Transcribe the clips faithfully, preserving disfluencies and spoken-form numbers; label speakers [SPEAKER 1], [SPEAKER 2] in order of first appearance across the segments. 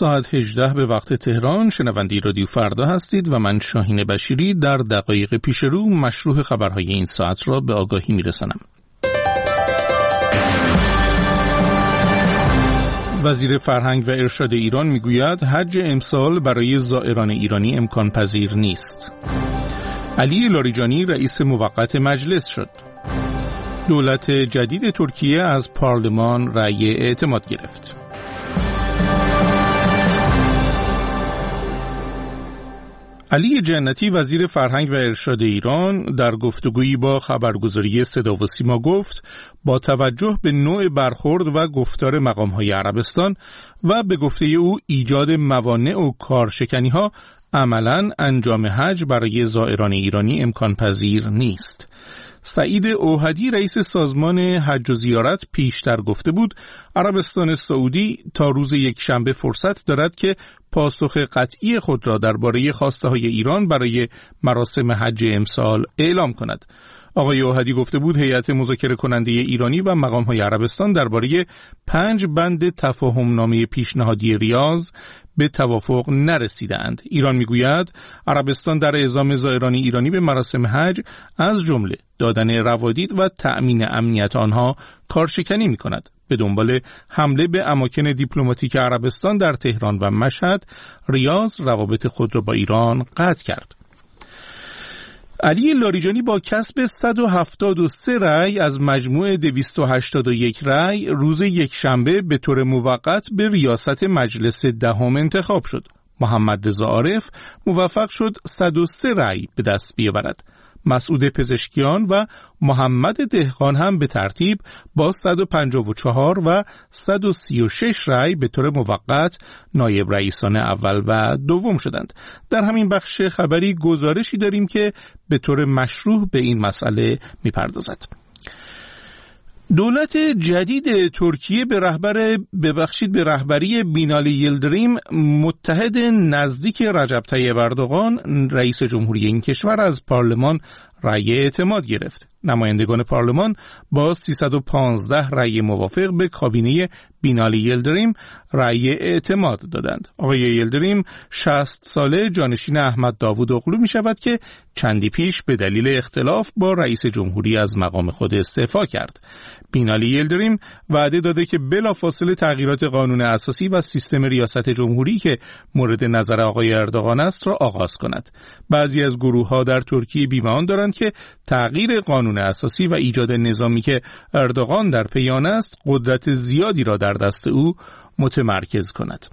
[SPEAKER 1] ساعت هجده به وقت تهران. شنونده رادیو فردا هستید و من شاهین بشیری در دقایق پیش رو مشروح خبرهای این ساعت را به آگاهی میرسانم. وزیر فرهنگ و ارشاد ایران میگوید حج امسال برای زائران ایرانی امکان پذیر نیست. علی لاریجانی رئیس موقت مجلس شد. دولت جدید ترکیه از پارلمان رأی اعتماد گرفت. علی جنتی وزیر فرهنگ و ارشاد ایران در گفتگویی با خبرگزاری صدا و سیما گفت با توجه به نوع برخورد و گفتار مقام‌های عربستان و به گفته او ایجاد موانع و کارشکنی‌ها عملاً انجام حج برای زائران ایرانی امکان پذیر نیست. سعید اوهدی رئیس سازمان حج و زیارت پیشتر گفته بود عربستان سعودی تا روز یک شنبه فرصت دارد که پاسخ قطعی خود را درباره خواسته‌های ایران برای مراسم حج امسال اعلام کند. آقای اوهدی گفته بود هیئت مذاکره کننده ایرانی و مقام‌های عربستان درباره پنج بند تفاهم نامه پیشنهادی ریاض به توافق نرسیدند. ایران میگوید عربستان در اعزام زائران ایرانی به مراسم حج از جمله دادن روادید و تأمین امنیت آنها کارشکنی می‌کند. به دنبال حمله به اماکن دیپلماتیک عربستان در تهران و مشهد، ریاض روابط خود را با ایران قطع کرد. علی لاریجانی با کسب صد و هفتاد و سه رأی از مجموع دویست و هشتاد و یک رأی روز یکشنبه به طور موقت به ریاست مجلس دهم انتخاب شد. محمد رضا عارف موفق شد صد و سه رأی به دست بیاورد. مسعود پزشکیان و محمد دهقان هم به ترتیب با صد و پنجاه و چهار و صد و سی و شش رأی به طور موقت نایب رئیسان اول و دوم شدند. در همین بخش خبری گزارشی داریم که به طور مشروح به این مسئله میپردازد. دولت جدید ترکیه به رهبر ببخشید به رهبری بینالی یلدریم متحد نزدیک رجب طیب اردوغان رئیس جمهوری این کشور از پارلمان رأی اعتماد گرفت. نمایندگان پارلمان با سیصد و پانزده رأی موافق به کابینه بینالی یلدریم رأی اعتماد دادند. آقای یلدریم شصت ساله جانشین احمد داوود اغلو می شود که چندی پیش به دلیل اختلاف با رئیس جمهوری از مقام خود استعفا کرد. بینالی یلدریم وعده داده که بلافاصله تغییرات قانون اساسی و سیستم ریاست جمهوری که مورد نظر آقای اردوغان است را آغاز کند. بعضی از گروه‌ها در ترکیه بی‌گمان دارند که تغییر قانون اساسی و ایجاد نظامی که اردوغان در پی آن است قدرت زیادی را در دست او متمرکز کند.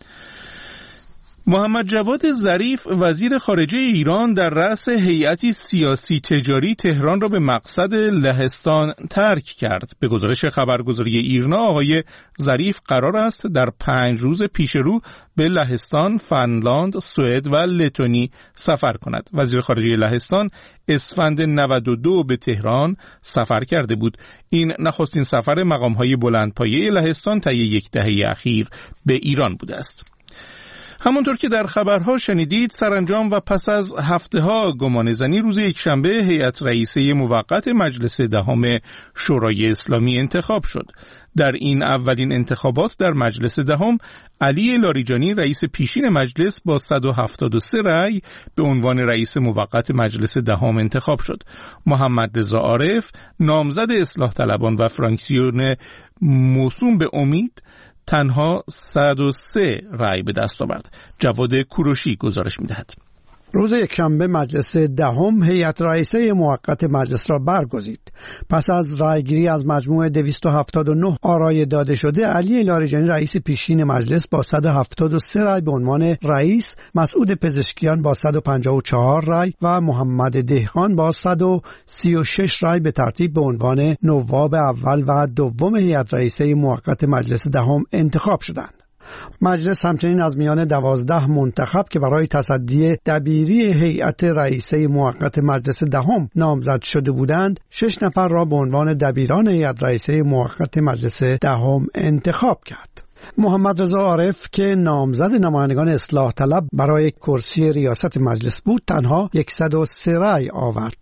[SPEAKER 1] محمد جواد ظریف وزیر خارجه ایران در رأس هیئتی سیاسی تجاری تهران را به مقصد لهستان ترک کرد. به گزارش خبرگزاری ایرنا آقای ظریف قرار است در پنج روز پیش رو به لهستان، فنلاند، سوئد و لتونی سفر کند. وزیر خارجه لهستان اسفند نود و دو به تهران سفر کرده بود. این نخستین سفر مقام‌های بلندپایه لهستان طی یک دهه اخیر به ایران بوده است. همونطور که در خبرها شنیدید سرانجام و پس از هفته ها گمانه‌زنی روز یکشنبه هیئت رئیسه موقت مجلس دهم شورای اسلامی انتخاب شد. در این اولین انتخابات در مجلس دهم علی لاریجانی رئیس پیشین مجلس با صد و هفتاد و سه رأی به عنوان رئیس موقت مجلس دهم انتخاب شد. محمد رضا عارف نامزد اصلاح طلبان و فرانکسیون موسوم به امید تنها صد و سه رأی به دست آورد. جواد کوروشی گزارش می‌دهد.
[SPEAKER 2] روز یکشنبه مجلس دهم هیئت رئیسه موقت مجلس را برگزید. پس از رأیگیری از مجموع دویست و هفتاد و نه آرای داده شده، علی لاریجانی رئیس پیشین مجلس با صد و هفتاد و سه رأی به عنوان رئیس، مسعود پزشکیان با صد و پنجاه و چهار رأی و محمد دهقان با صد و سی و شش رأی به ترتیب به عنوان نواب اول و دوم هیئت رئیسه موقت مجلس دهم انتخاب شدند. مجلس همچنین از میان دوازده منتخب که برای تصدی دبیری هیئت رئیسه موقت مجلس دهم نامزد شده بودند، شش نفر را به عنوان دبیران هیئت رئیسه موقت مجلس دهم انتخاب کرد. محمد رضا عارف که نامزد نمایندگان اصلاح طلب برای کرسی ریاست مجلس بود، تنها صد و سه رأی آورد.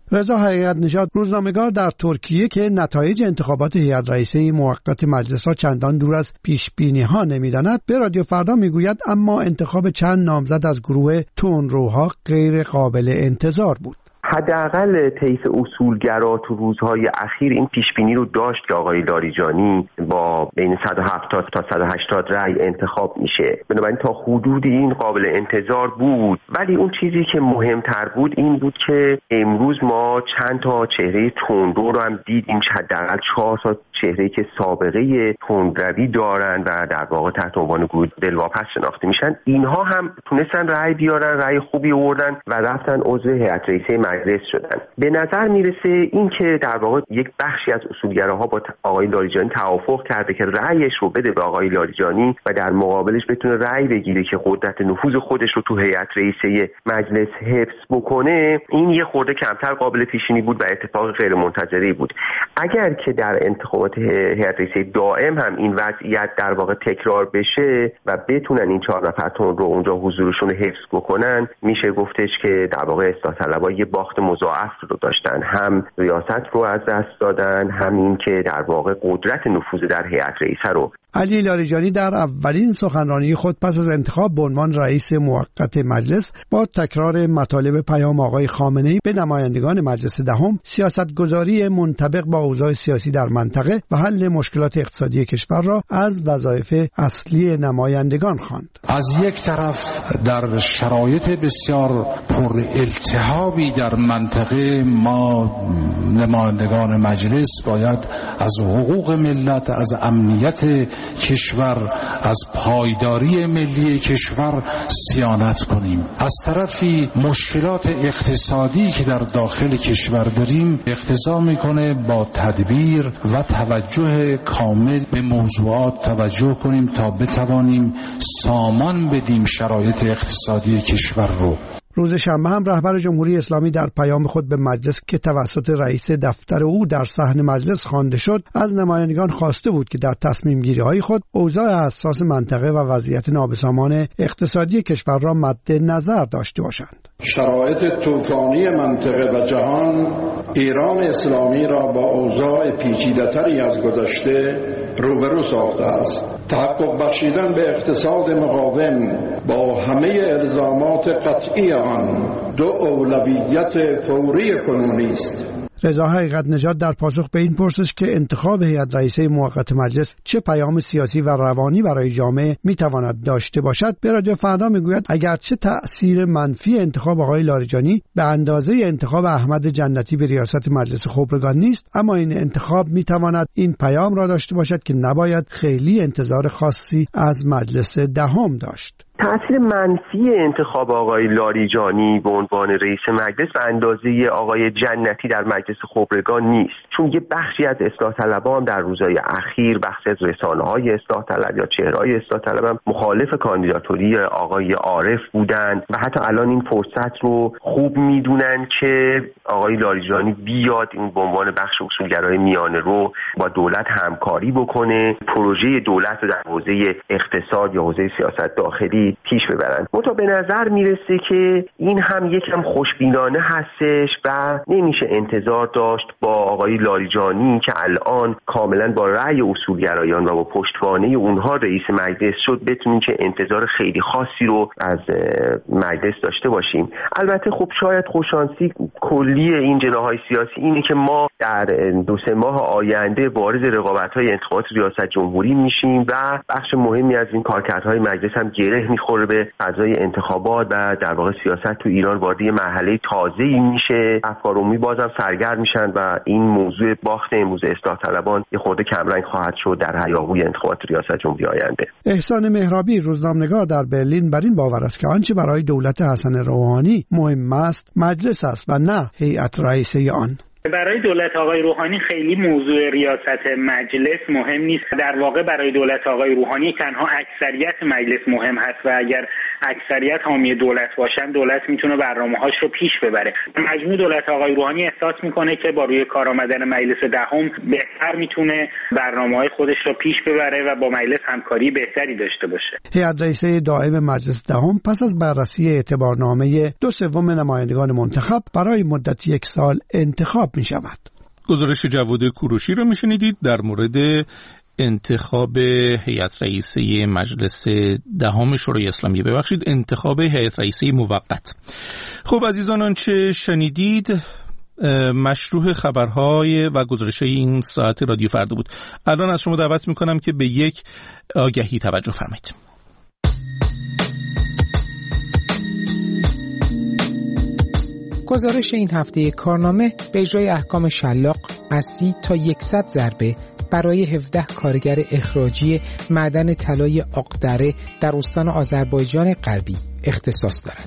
[SPEAKER 2] رضا حقیقت نژاد، روزنامه‌نگار در ترکیه که نتایج انتخابات هیئت رئیسه موقت مجلس را چندان دور از پیش‌بینی‌ها نمی‌داند، به رادیو فردا میگوید اما انتخاب چند نامزد از گروه تندروها غیر قابل انتظار بود.
[SPEAKER 3] حداقل طیف اصولگرا تو روزهای اخیر این پیشبینی رو داشت که آقای لاریجانی با بین صد و هفتاد تا صد و هشتاد رأی انتخاب میشه، بنابراین تا حدودی این قابل انتظار بود. ولی اون چیزی که مهمتر بود این بود که امروز ما چند تا چهره تندرو رو هم دیدیم، حداقل چهار تا چهره که سابقه تندروی دارن و در واقع تحت عنوان گروه دلواپس شناخته میشن، اینها هم تونستن رأی بیارن، رأی خوبی آوردن و رفتن عضو هیئت رئیسه مجلس شدن. به نظر میرسه این که در واقع یک بخشی از اصولگراها با آقای لاریجانی توافق کرده که رأیش رو بده به آقای لاریجانی و در مقابلش بتونه رأی بگیره که قدرت نفوذ خودش رو تو هیئت رئیسه مجلس حفظ بکنه، این یه خورده کمتر قابل پیش‌بینی بود و اتفاق غیر منتظری بود. اگر که در انتخابات هیئت رئیسه دائم هم این وضعیت در واقع تکرار بشه و بتونن این چهار نفرتون رو اونجا حضورشون رو حفظ بکنن، میشه گفتش که در واقع اصلاح طلبها یه باخت مضاعف رو داشتن، هم ریاست رو از دست دادن، هم این که در واقع قدرت نفوذ در هیئت رئیسه رو.
[SPEAKER 2] علی لاریجانی در اولین سخنرانی خود پس از انتخاب به عنوان رئیس موقت مجلس با تکرار مطالب پیام آقای خامنه‌ای به نمایندگان مجلس دهم، سیاستگذاری منطبق با اوضاع سیاسی در منطقه و حل مشکلات اقتصادی کشور را از وظایف اصلی نمایندگان خواند.
[SPEAKER 4] از یک طرف در شرایط بسیار پر التهابی در منطقه ما نمایندگان مجلس باید از حقوق ملت، از امنیت کشور، از پایداری ملی کشور صیانت کنیم. از طرفی مشکلات اقتصادی که در داخل کشور داریم اقتضا میکنه با تدبیر و توجه کامل به موضوعات توجه کنیم تا بتوانیم سامان بدیم شرایط اقتصادی کشور رو.
[SPEAKER 2] روز شنبه هم رهبر جمهوری اسلامی در پیام خود به مجلس که توسط رئیس دفتر او در صحن مجلس خوانده شد، از نمایندگان خواسته بود که در تصمیم گیری های خود اوضاع حساس منطقه و وضعیت نابسامان اقتصادی کشور را مد نظر داشته باشند.
[SPEAKER 5] شرایط طوفانی منطقه و جهان ایران اسلامی را با اوضاع پیچیده‌تری از گذشته روبرو ساخته است. تحقق بخشیدن به اقتصاد مقاوم با همه الزامات قطعی آن دو اولویت فوری کنونی است.
[SPEAKER 2] رضا حقیقت نژاد در پاسخ به این پرسش که انتخاب هیئت رئیسه موقت مجلس چه پیام سیاسی و روانی برای جامعه میتواند داشته باشد، به رادیو فردا میگوید اگرچه تأثیر منفی انتخاب آقای لاریجانی به اندازه انتخاب احمد جنتی به ریاست مجلس خبرگان نیست، اما این انتخاب میتواند این پیام را داشته باشد که نباید خیلی انتظار خاصی از مجلس دهم داشت.
[SPEAKER 3] تأثیر منفی انتخاب آقای لاریجانی به عنوان رئیس مجلس به اندازه آقای جنتی در مجلس خبرگان نیست، چون یه بخشی از اصلاح طلبان در روزهای اخیر، بخشی از رسانه‌های اصلاح طلب یا چهره‌های اصلاح طلب هم مخالف کاندیداتوری آقای عارف بودند و حتی الان این فرصت رو خوب میدونن که آقای لاریجانی بیاد این به عنوان بخش اصولگرای میانه رو با دولت همکاری بکنه، پروژه دولت رو در حوزه اقتصاد یا حوزه سیاست داخلی پیش ببرن. منتها به نظر میرسه که این هم یکم خوشبینانه هستش و نمیشه انتظار داشت با آقای لاریجانی که الان کاملا با رأی اصولگرایان و با پشتوانه اونها رئیس مجلس شد بتونیم که انتظار خیلی خاصی رو از مجلس داشته باشیم. البته خب شاید خوششانسی کلی این جناح‌های سیاسی اینه که ما در دو سه ماه آینده وارد رقابت‌های انتخابات ریاست جمهوری میشیم و بخش مهمی از این کارکردهای مجلس هم گره میخوره به فضای انتخابات و در واقع سیاست تو ایران وارد یه مرحله تازه‌ای میشه. افکار عمومی بازم سرگرم میشن و این موضوع باخت امروز اصلاح طلبان یه خورده کمرنگ خواهد شد در هیاهوی انتخابات ریاست جمهوری آینده.
[SPEAKER 2] احسان مهرابی، روزنامه‌نگار در برلین، بر این باور است که آنچه برای دولت حسن روحانی مهم است مجلس است و نه هیئت رئیسه آن.
[SPEAKER 6] برای دولت آقای روحانی خیلی موضوع ریاست مجلس مهم نیست. در واقع برای دولت آقای روحانی تنها اکثریت مجلس مهم هست و اگر اکثریت حامی دولت باشن دولت میتونه برنامه‌هاش رو پیش ببره. مجموع دولت آقای روحانی احساس میکنه که با روی کار آمدن مجلس دهم بهتر میتونه برنامه‌های خودش رو پیش ببره و با مجلس همکاری بهتری داشته باشه.
[SPEAKER 2] هیئت رئیسه دائم مجلس دهم پس از بررسی اعتبارنامه دو سوم نمایندگان منتخب برای مدت یک سال انتخاب میشود.
[SPEAKER 1] گزارش جواد کوروشی رو میشنیدید در مورد انتخاب هیئت رئیسه مجلس دهم شورای اسلامی، ببخشید انتخاب هیئت رئیسه موقت. خب عزیزان، آنچه شنیدید مشروع خبرهای و گزارش‌های این ساعت رادیو فردا بود. الان از شما دعوت میکنم که به یک آگهی توجه فرمایید.
[SPEAKER 7] گزارش این هفته کارنامه به اجرای احکام شلاق از سی تا صد ضربه برای هفده کارگر اخراجی معدن طلای آقدره در استان آذربایجان غربی اختصاص دارد.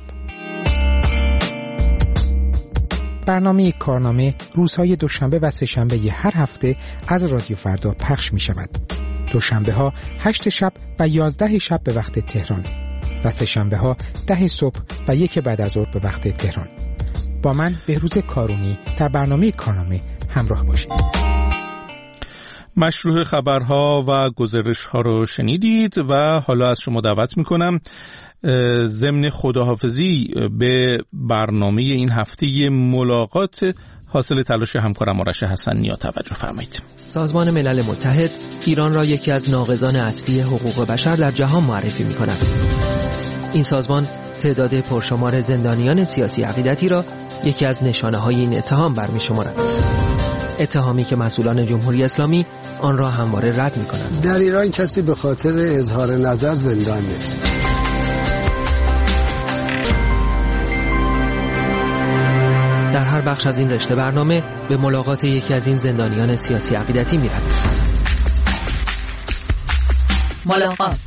[SPEAKER 7] برنامه کارنامه روزهای دوشنبه و سه‌شنبه هر هفته از رادیو فردا پخش می شود. دوشنبه ها هشت شب و یازده شب به وقت تهران و سه‌شنبه ها ده صبح و یک بعد از ظهر به وقت تهران. با من بهروز کارونی در برنامه کارنامه همراه باشید.
[SPEAKER 1] مشروع خبرها و گزارش‌ها رو شنیدید و حالا از شما دعوت میکنم ضمن خداحافظی به برنامه این هفته ملاقات حاصل تلاش همکارم آرش حسن‌نیا توجه فرمایید.
[SPEAKER 8] سازمان ملل متحد ایران را یکی از ناقضان اصلی حقوق بشر در جهان معرفی می‌کند. این سازمان تعداد پرشمار زندانیان سیاسی عقیدتی را یکی از نشانه‌های این اتهام برمی‌شمارد. اتهامی که مسئولان جمهوری اسلامی آن را همواره رد می‌کنند.
[SPEAKER 9] در ایران کسی به خاطر اظهار نظر زندان نیست.
[SPEAKER 8] در هر بخش از این رشته برنامه به ملاقات یکی از این زندانیان سیاسی عقیدتی می‌رویم.
[SPEAKER 10] ملاقات.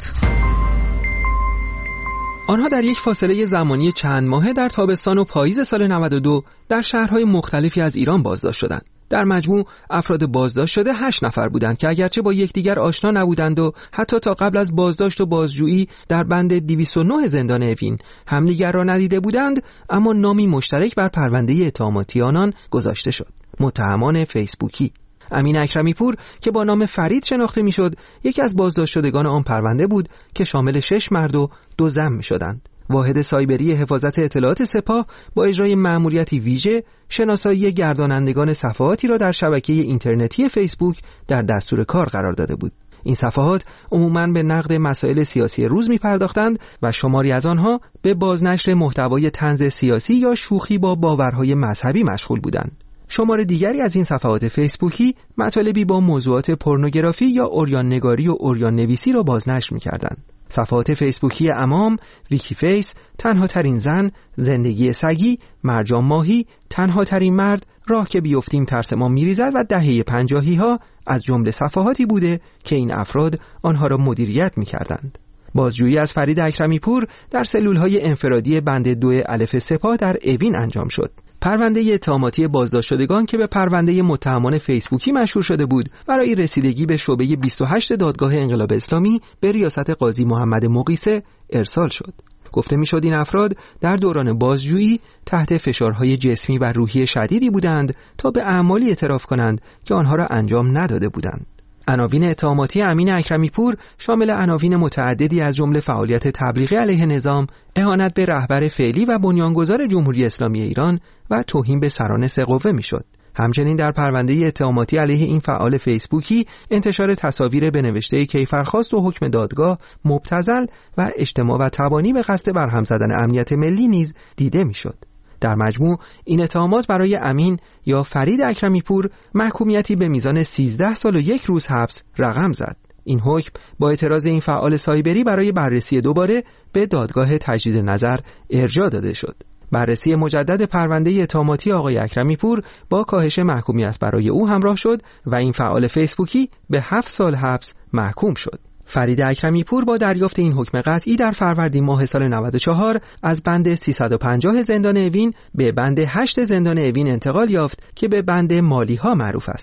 [SPEAKER 8] آنها در یک فاصله زمانی چند ماهه در تابستان و پاییز سال نود و دو در شهرهای مختلفی از ایران بازداشت شدند. در مجموع افراد بازداشت شده هشت نفر بودند که اگرچه با یکدیگر آشنا نبودند و حتی تا قبل از بازداشت و بازجویی در بند دویست و نه زندان اوین همدیگر را ندیده بودند، اما نامی مشترک بر پرونده اتهاماتی آنان گذاشته شد. متهمان فیسبوکی امین اکرمی پور که با نام فرید شناخته میشد، یکی از بازداشت شدگان آن پرونده بود که شامل شش مرد و دو زن میشدند. واحد سایبری حفاظت اطلاعات سپاه با اجرای مأموریتی ویژه شناسایی گردانندگان صفحاتی را در شبکه اینترنتی فیسبوک در دستور کار قرار داده بود. این صفحات عموماً به نقد مسائل سیاسی روز می‌پرداختند و شماری از آنها به بازنشر محتوای طنز سیاسی یا شوخی با باورهای مذهبی مشغول بودند. شمار دیگری از این صفحات فیسبوکی مطالبی با موضوعات پورنوگرافی یا عریان نگاری و عریان نویسی را بازنشر می‌کردند. صفحات فیسبوکی امام، ویکی فیس، تنها ترین زن، زندگی سگی، مرجان ماهی، تنها ترین مرد، راه که بیفتیم ترس ما میریزد و دهه پنجاهی ها از جمله صفحاتی بوده که این افراد آنها را مدیریت می‌کردند. بازجویی از فرید اکرمی پور در سلول‌های انفرادی بند دو الف سپاه در اوین انجام شد. پرونده اتهاماتی بازداشت شدگان که به پرونده متهمان فیسبوکی مشهور شده بود، برای رسیدگی به شعبه بیست و هشت دادگاه انقلاب اسلامی به ریاست قاضی محمد مقیسه ارسال شد. گفته می‌شد این افراد در دوران بازجویی تحت فشارهای جسمی و روحی شدیدی بودند تا به اعمالی اعتراف کنند که آنها را انجام نداده بودند. عناوین اتهاماتی امین اکرمی پور شامل عناوین متعددی از جمله فعالیت تبلیغی علیه نظام، اهانت به رهبر فعلی و بنیانگذار جمهوری اسلامی ایران و توهین به سران سه قوه میشد. همچنین در پرونده اتهاماتی علیه این فعال فیسبوکی انتشار تصاویر به نوشته کیفرخواست و حکم دادگاه مبتذل و اجتماع و تبانی به قصد برهم زدن امنیت ملی نیز دیده میشد. در مجموع این اتهامات برای امین یا فرید اکرمی پور محکومیتی به میزان سیزده سال و یک روز حبس رقم زد. این حکم با اعتراض این فعال سایبری برای بررسی دوباره به دادگاه تجدید نظر ارجاع داده شد. بررسی مجدد پرونده اتهاماتی آقای اکرمی پور با کاهش محکومیت برای او همراه شد و این فعال فیسبوکی به هفت سال حبس محکوم شد. فرید اکرمی پور با دریافت این حکم قطعی در فروردین ماه سال نود و چهار از بند سیصد و پنجاه زندان اوین به بند هشت زندان اوین انتقال یافت که به بند مالی ها معروف است.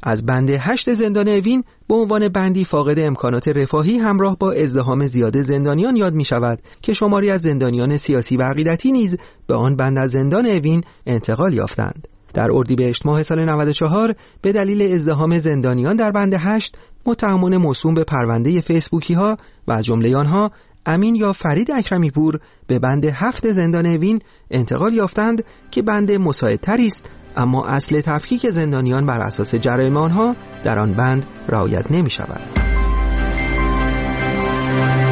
[SPEAKER 8] از بند هشت زندان اوین به عنوان بندی فاقد امکانات رفاهی همراه با ازدحام زیاد زندانیان یاد می شود که شماری از زندانیان سیاسی و عقیدتی نیز به آن بند از زندان اوین انتقال یافتند. در اردیبهشت ماه سال نود و چهار به دلیل ازدحام زندانیان در بند هشت متهمان موسوم به پرونده فیسبوکی ها و از جمله آنها امین یا فرید اکرمی پور به بند هفت زندان اوین انتقال یافتند که بند مساعدتری است، اما اصل تفکیک زندانیان بر اساس جرایم آنها در آن بند رعایت نمی شود.